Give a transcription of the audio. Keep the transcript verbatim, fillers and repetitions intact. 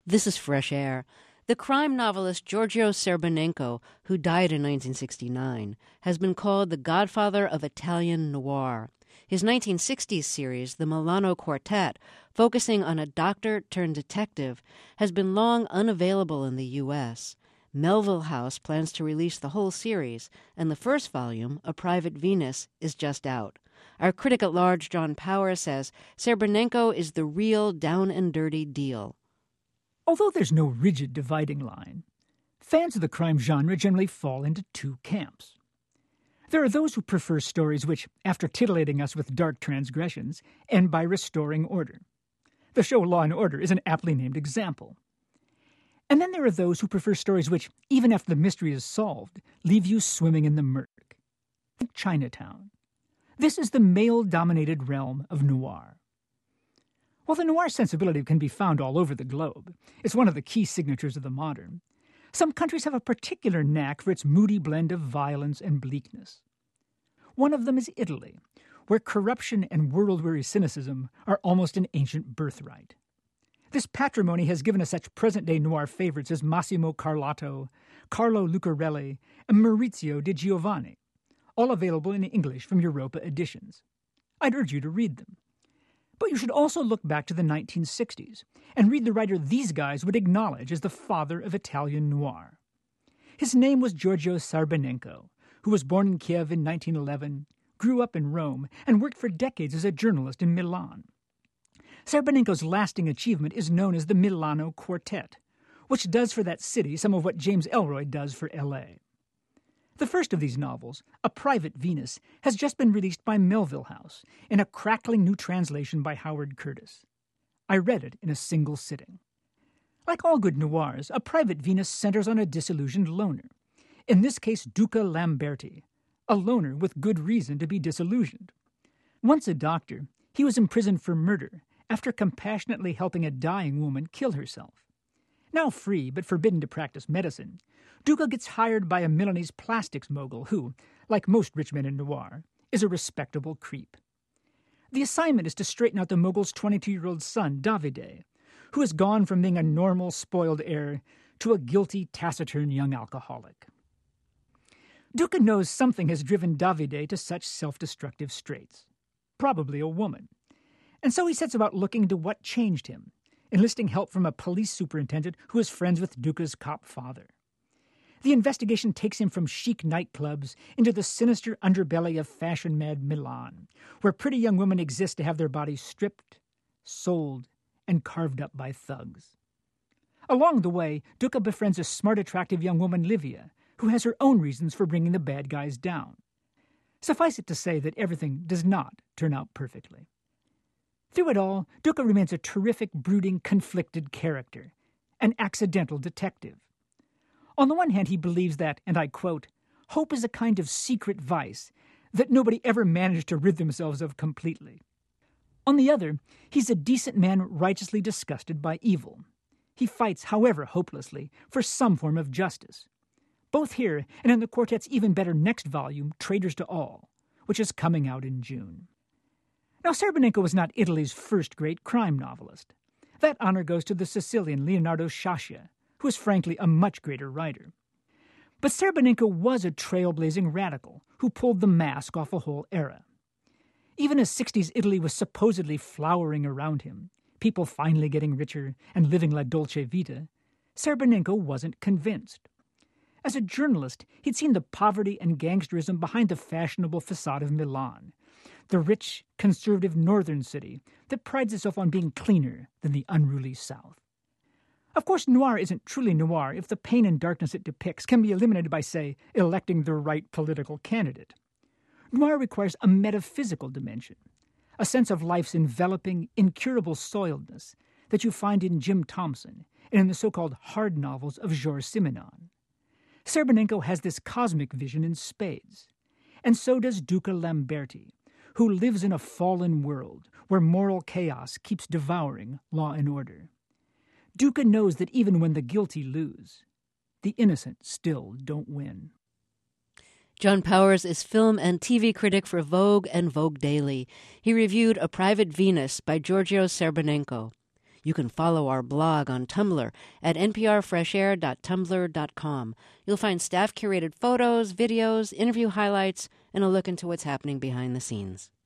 This is Fresh Air. The crime novelist Giorgio Serbanenko, who died in nineteen sixty-nine, has been called the godfather of Italian noir. His nineteen sixties series, The Milano Quartet, focusing on a doctor-turned-detective, has been long unavailable in the U S Melville House plans to release the whole series, and the first volume, A Private Venus, is just out. Our critic at large, John Powers, says Serbanenko is the real down-and-dirty deal. Although there's no rigid dividing line, fans of the crime genre generally fall into two camps. There are those who prefer stories which, after titillating us with dark transgressions, end by restoring order. The show Law and Order is an aptly named example. And then there are those who prefer stories which, even after the mystery is solved, leave you swimming in the murk. Chinatown. This is the male-dominated realm of noir. While the noir sensibility can be found all over the globe, it's one of the key signatures of the modern. Some countries have a particular knack for its moody blend of violence and bleakness. One of them is Italy, where corruption and world-weary cynicism are almost an ancient birthright. This patrimony has given us such present-day noir favorites as Massimo Carlotto, Carlo Lucarelli, and Maurizio Di Giovanni, all available in English from Europa editions. I'd urge you to read them. But you should also look back to the nineteen sixties and read the writer these guys would acknowledge as the father of Italian noir. His name was Giorgio Serbanenko, who was born in Kiev in nineteen eleven, grew up in Rome, and worked for decades as a journalist in Milan. Serbanenko's lasting achievement is known as the Milano Quartet, which does for that city some of what James Ellroy does for L A. The first of these novels, A Private Venus, has just been released by Melville House in a crackling new translation by Howard Curtis. I read it in a single sitting. Like all good noirs, A Private Venus centers on a disillusioned loner, in this case Duca Lamberti, a loner with good reason to be disillusioned. Once a doctor, he was imprisoned for murder after compassionately helping a dying woman kill herself. Now free but forbidden to practice medicine, Duca gets hired by a Milanese plastics mogul who, like most rich men in noir, is a respectable creep. The assignment is to straighten out the mogul's twenty-two-year-old son, Davide, who has gone from being a normal, spoiled heir to a guilty, taciturn young alcoholic. Duca knows something has driven Davide to such self-destructive straits, probably a woman, and so he sets about looking into what changed him, enlisting help from a police superintendent who is friends with Duca's cop father. The investigation takes him from chic nightclubs into the sinister underbelly of fashion-mad Milan, where pretty young women exist to have their bodies stripped, sold, and carved up by thugs. Along the way, Duca befriends a smart, attractive young woman, Livia, who has her own reasons for bringing the bad guys down. Suffice it to say that everything does not turn out perfectly. Through it all, Duca remains a terrific, brooding, conflicted character, an accidental detective. On the one hand, he believes that, and I quote, hope is a kind of secret vice that nobody ever managed to rid themselves of completely. On the other, he's a decent man righteously disgusted by evil. He fights, however hopelessly, for some form of justice. Both here and in the quartet's even better next volume, Traitors to All, which is coming out in June. Now, Serbanenko was not Italy's first great crime novelist. That honor goes to the Sicilian Leonardo Sciascia, who is frankly a much greater writer. But Serbanenko was a trailblazing radical who pulled the mask off a whole era. Even as sixties Italy was supposedly flowering around him, people finally getting richer and living la dolce vita, Serbanenko wasn't convinced. As a journalist, he'd seen the poverty and gangsterism behind the fashionable facade of Milan, the rich, conservative northern city that prides itself on being cleaner than the unruly south. Of course, noir isn't truly noir if the pain and darkness it depicts can be eliminated by, say, electing the right political candidate. Noir requires a metaphysical dimension, a sense of life's enveloping, incurable soiledness that you find in Jim Thompson and in the so-called hard novels of Georges Simenon. Serbanenko has this cosmic vision in spades, and so does Duca Lamberti, who lives in a fallen world where moral chaos keeps devouring law and order. Duca knows that even when the guilty lose, the innocent still don't win. John Powers is film and T V critic for Vogue and Vogue Daily. He reviewed A Private Venus by Giorgio Serbanenko. You can follow our blog on Tumblr at n p r fresh air dot tumblr dot com. You'll find staff-curated photos, videos, interview highlights, and a look into what's happening behind the scenes.